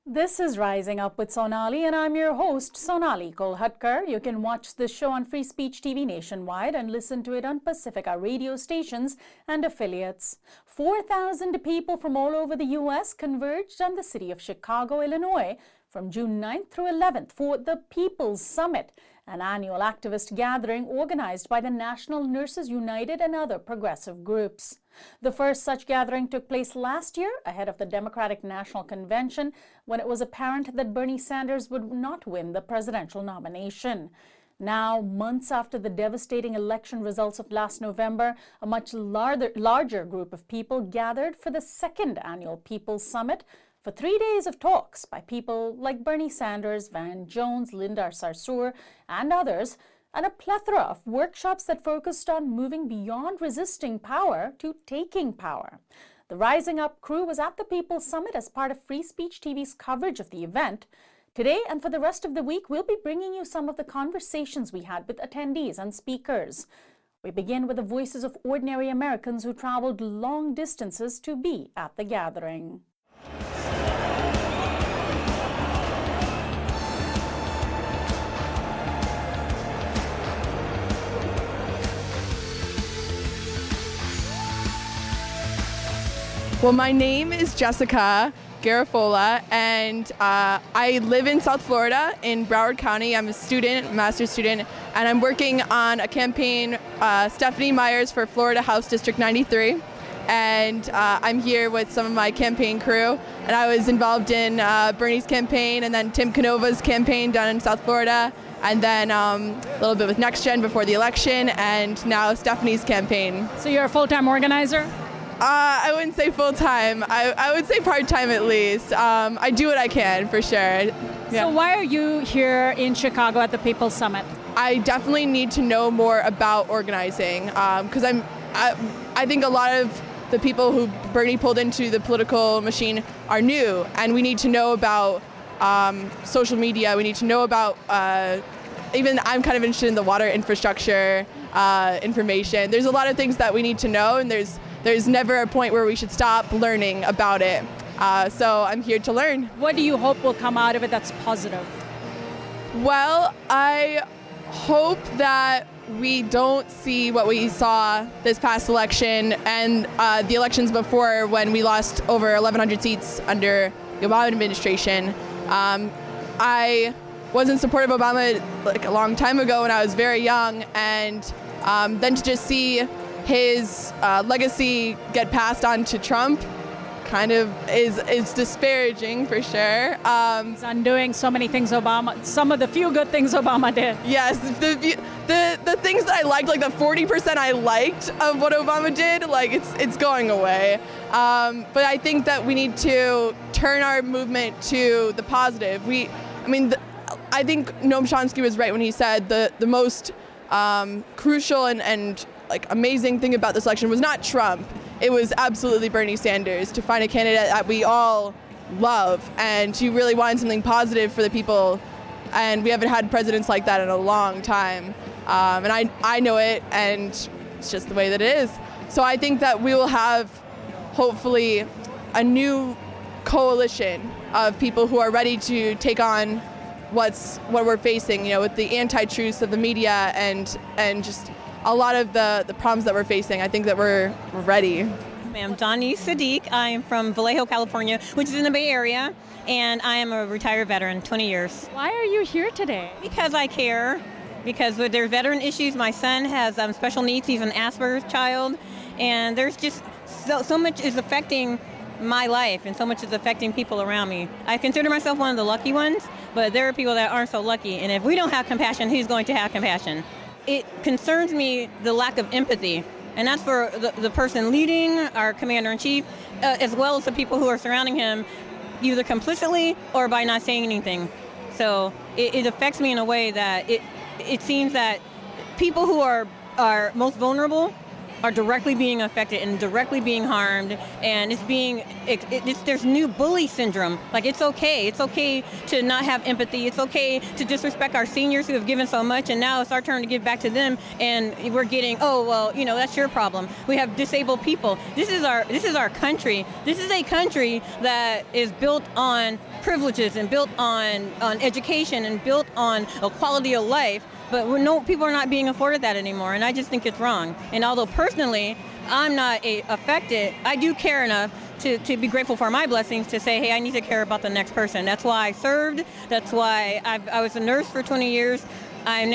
This is Rising Up with Sonali, and I'm your host, Sonali Kolhatkar. You can watch this show on Free Speech TV nationwide and listen to it on Pacifica radio stations and affiliates. 4,000 people from all over the U.S. converged on the city of Chicago, Illinois, from June 9th through 11th for the People's Summit, an annual activist gathering organized by the National Nurses United and other progressive groups. The first such gathering took place last year ahead of the Democratic National Convention, when it was apparent that Bernie Sanders would not win the presidential nomination. Now, months after the devastating election results of last November, a much larger group of people gathered for the second annual People's Summit for 3 days of talks by people like Bernie Sanders, Van Jones, Linda Sarsour, and others, and a plethora of workshops that focused on moving beyond resisting power to taking power. The Rising Up crew was at the People's Summit as part of Free Speech TV's coverage of the event. Today and for the rest of the week, we'll be bringing you some of the conversations we had with attendees and speakers. We begin with the voices of ordinary Americans who traveled long distances to be at the gathering. Well, my name is Jessica Garafola, and I live in South Florida in Broward County. I'm a student, master's student, and I'm working on a campaign, Stephanie Myers for Florida House District 93. And I'm here with some of my campaign crew, and I was involved in Bernie's campaign and then Tim Canova's campaign down in South Florida, and then a little bit with NextGen before the election, and now Stephanie's campaign. So you're a full-time organizer? I wouldn't say full-time. I would say part-time at least. I do what I can, for sure. Yeah. So why are you here in Chicago at the People's Summit? I definitely need to know more about organizing, because I think a lot of the people who Bernie pulled into the political machine are new, and we need to know about social media. We need to know about, even I'm kind of interested in the water infrastructure information. There's a lot of things that we need to know, and there's never a point where we should stop learning about it. So I'm here to learn. What do you hope will come out of it that's positive? Well, I hope that we don't see what we saw this past election and the elections before, when we lost over 1,100 seats under the Obama administration. I was in support of Obama like a long time ago when I was very young, and then to just see his legacy get passed on to Trump kind of is disparaging, for sure. He's undoing so many things some of the few good things Obama did. Yes, the things that I liked, like the 40% I liked of what Obama did, like it's going away. But I think that we need to turn our movement to the positive. I think Noam Chomsky was right when he said the most crucial and like amazing thing about this election was not Trump. It was absolutely Bernie Sanders, to find a candidate that we all love and who really wanted something positive for the people. And we haven't had presidents like that in a long time. And I know it, and it's just the way that it is. So I think that we will have, hopefully, a new coalition of people who are ready to take on what we're facing, with the anti-truths of the media and just a lot of the problems that we're facing. I think that we're ready. I'm Dani Sadiq. I am from Vallejo, California, which is in the Bay Area, and I am a retired veteran, 20 years. Why are you here today? Because I care. Because with their veteran issues, my son has special needs. He's an Asperger's child, and there's just so much is affecting my life, and so much is affecting people around me. I consider myself one of the lucky ones, but there are people that aren't so lucky, and if we don't have compassion, who's going to have compassion? It concerns me, the lack of empathy, and that's for the person leading, our commander-in-chief, as well as the people who are surrounding him, either complicitly or by not saying anything. So it affects me in a way that it seems that people who are most vulnerable are directly being affected and directly being harmed, and there's new bully syndrome. Like, it's okay to not have empathy. It's okay to disrespect our seniors who have given so much, and now it's our turn to give back to them, and we're getting, oh, well, that's your problem. We have disabled people. This is our country. This is a country that is built on privileges and built on education and built on a quality of life. But people are not being afforded that anymore, and I just think it's wrong. And although personally I'm not affected, I do care enough to be grateful for my blessings to say, hey, I need to care about the next person. That's why I served. That's why I was a nurse for 20 years. I'm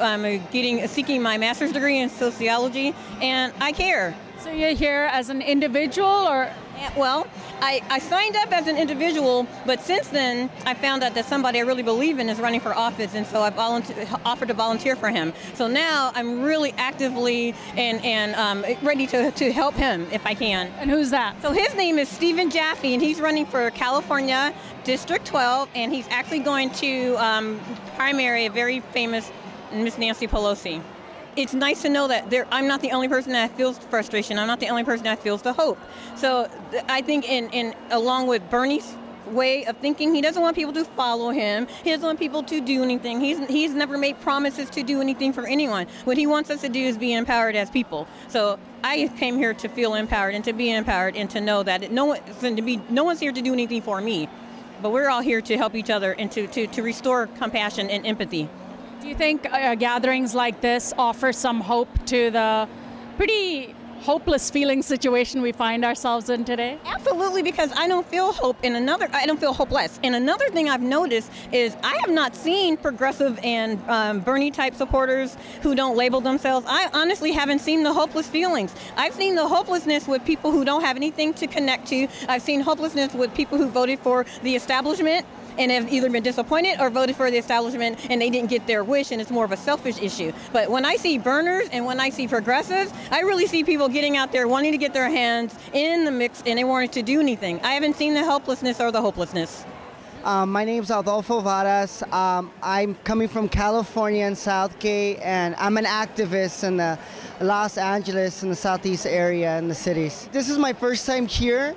seeking my master's degree in sociology, and I care. So you're here as an individual, or? Well, I signed up as an individual, but since then I found out that somebody I really believe in is running for office, and so I've offered to volunteer for him. So now I'm really actively and ready to help him if I can. And who's that? So his name is Stephen Jaffe, and he's running for California District 12, and he's actually going to primary a very famous Miss Nancy Pelosi. It's nice to know that I'm not the only person that feels frustration. I'm not the only person that feels the hope. So I think in along with Bernie's way of thinking, he doesn't want people to follow him. He doesn't want people to do anything. He's never made promises to do anything for anyone. What he wants us to do is be empowered as people. So I came here to feel empowered and to be empowered and to know that no one's here to do anything for me, but we're all here to help each other and to restore compassion and empathy. Do you think gatherings like this offer some hope to the pretty hopeless feeling situation we find ourselves in today? Absolutely, because I don't feel I don't feel hopeless. And another thing I've noticed is I have not seen progressive and Bernie type supporters who don't label themselves. I honestly haven't seen the hopeless feelings. I've seen the hopelessness with people who don't have anything to connect to. I've seen hopelessness with people who voted for the establishment and have either been disappointed or voted for the establishment and they didn't get their wish, and it's more of a selfish issue. But when I see burners and when I see progressives, I really see people getting out there wanting to get their hands in the mix, and they wanted to do anything. I haven't seen the helplessness or the hopelessness. My name's Adolfo Varas. I'm coming from California and Southgate, and I'm an activist in the Los Angeles and the Southeast area in the cities. This is my first time here.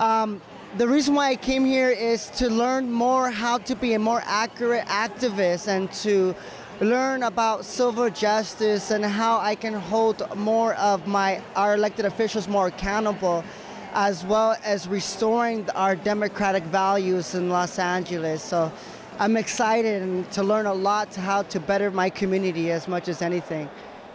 The reason why I came here is to learn more how to be a more accurate activist and to learn about civil justice and how I can hold more of our elected officials more accountable, as well as restoring our democratic values in Los Angeles. So I'm excited to learn a lot how to better my community as much as anything.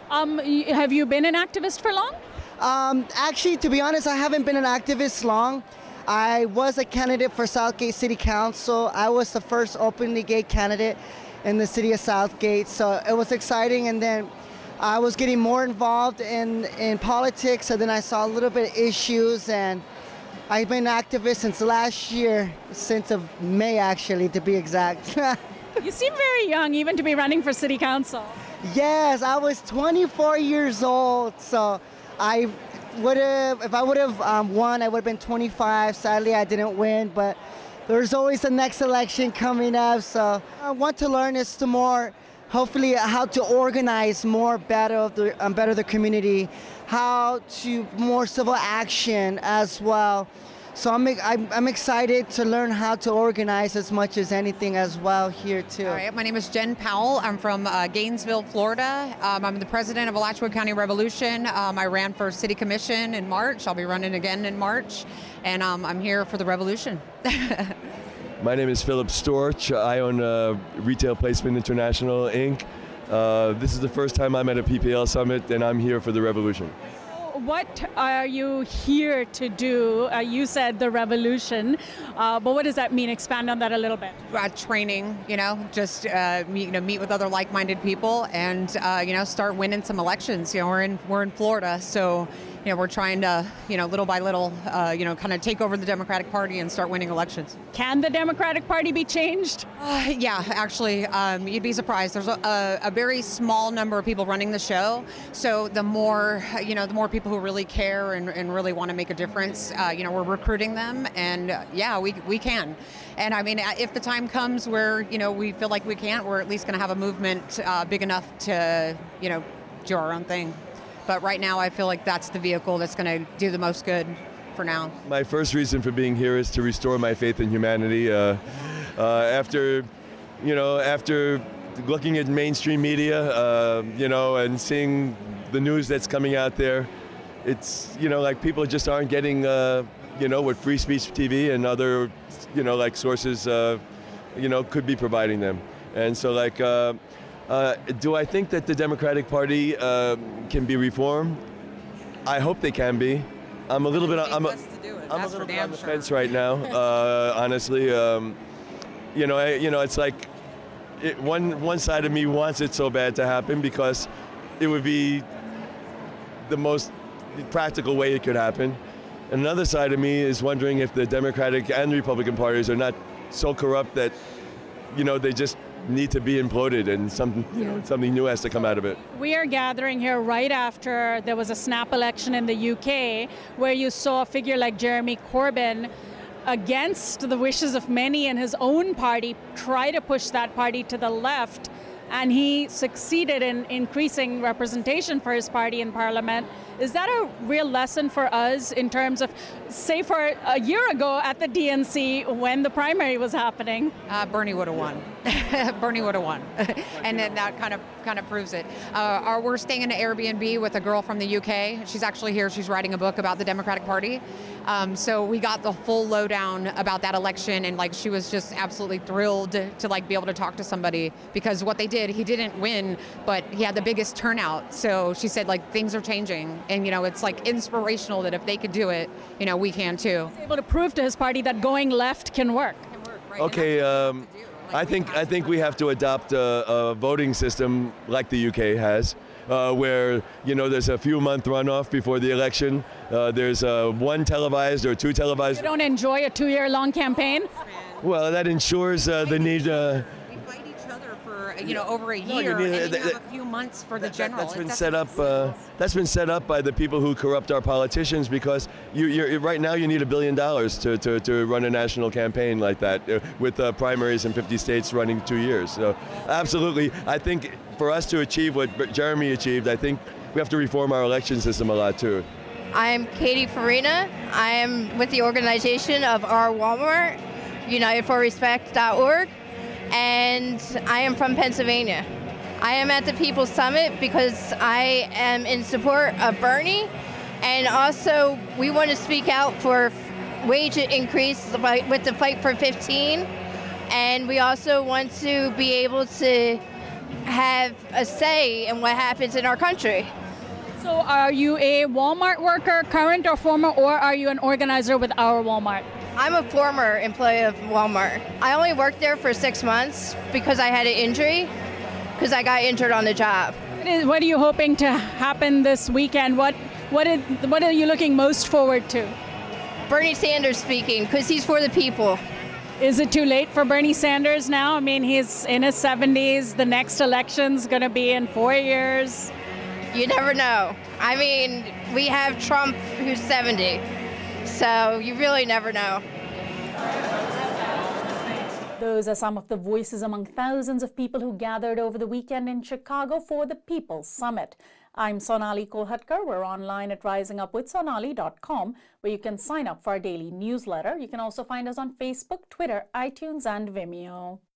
Have you been an activist for long? Actually, to be honest, I haven't been an activist long. I was a candidate for Southgate City Council. I was the first openly gay candidate in the city of Southgate, so it was exciting. And then I was getting more involved in politics, so then I saw a little bit of issues, and I've been an activist since last year, since of May actually, to be exact. You seem very young even to be running for city council. Yes, I was 24 years old, so if I would have won, I would have been 25. Sadly, I didn't win, but there's always the next election coming up. So I want to learn is hopefully how to organize better the community, how to more civil action as well. So I'm excited to learn how to organize as much as anything as well here too. All right, my name is Jen Powell. I'm from Gainesville, Florida. I'm the president of Alachua County Revolution. I ran for city commission in March. I'll be running again in March, and I'm here for the revolution. My name is Philip Storch. I own Retail Placement International, Inc. This is the first time I'm at a PPL summit, and I'm here for the revolution. What are you here to do? You said the revolution, but what does that mean? Expand on that a little bit. Training, just meet with other like-minded people, and start winning some elections. We're in Florida, so we're trying to little by little kind of take over the Democratic Party and start winning elections. Can the Democratic Party be changed? Yeah, actually, you'd be surprised. There's a very small number of people running the show, so the more people who really care and really want to make a difference, we're recruiting them, and we can. And I mean, if the time comes where we feel like we can't, we're at least going to have a movement big enough to do our own thing. But right now, I feel like that's the vehicle that's going to do the most good for now. My first reason for being here is to restore my faith in humanity. After looking at mainstream media, and seeing the news that's coming out there, it's, like people just aren't getting, what Free Speech TV and other, sources, could be providing them. And so, do I think that the Democratic Party can be reformed? I hope they can be. I'm a little bit on the fence right now, honestly. It's like one side of me wants it so bad to happen because it would be the most practical way it could happen. Another side of me is wondering if the Democratic and Republican parties are not so corrupt that, they just need to be imploded and something new has to come out of it. We are gathering here right after there was a snap election in the UK where you saw a figure like Jeremy Corbyn, against the wishes of many in his own party, try to push that party to the left, and he succeeded in increasing representation for his party in Parliament. Is that a real lesson for us in terms of, say, for a year ago at the DNC when the primary was happening? Bernie would have won. Bernie would have won. And then that kind of proves it. We're staying in an Airbnb with a girl from the UK. She's actually here. She's writing a book about the Democratic Party. So we got the full lowdown about that election, and she was just absolutely thrilled to be able to talk to somebody, because what they did, he didn't win, but he had the biggest turnout. So she said things are changing, and it's inspirational that if they could do it, we can too. He was able to prove to his party that going left can work. Right? Okay, I think we have to adopt a voting system like the UK has, where there's a few month runoff before the election. There's one televised or two televised. You don't enjoy a 2-year-long campaign? Well, that ensures the need. We fight each other for over a year, and then you have a few months for the general. That's been set up. That's been set up by the people who corrupt our politicians, because you're right now you need $1 billion to run a national campaign like that, with primaries in 50 states running 2 years. So absolutely, I think for us to achieve what Jeremy achieved, I think we have to reform our election system a lot too. I'm Katie Farina. I am with the organization of Our Walmart, UnitedForRespect.org, and I am from Pennsylvania. I am at the People's Summit because I am in support of Bernie, and also we want to speak out for wage increase with the Fight for 15, and we also want to be able to have a say in what happens in our country. So are you a Walmart worker, current or former, or are you an organizer with Our Walmart? I'm a former employee of Walmart. I only worked there for 6 months because I had an injury, because I got injured on the job. What are you hoping to happen this weekend? What are you looking most forward to? Bernie Sanders speaking, because he's for the people. Is it too late for Bernie Sanders now? I mean, he's in his 70s. The next election's going to be in 4 years. You never know. I mean, we have Trump, who's 70, so you really never know. Those are some of the voices among thousands of people who gathered over the weekend in Chicago for the People's Summit. I'm Sonali Kolhatkar. We're online at risingupwithsonali.com, where you can sign up for our daily newsletter. You can also find us on Facebook, Twitter, iTunes, and Vimeo.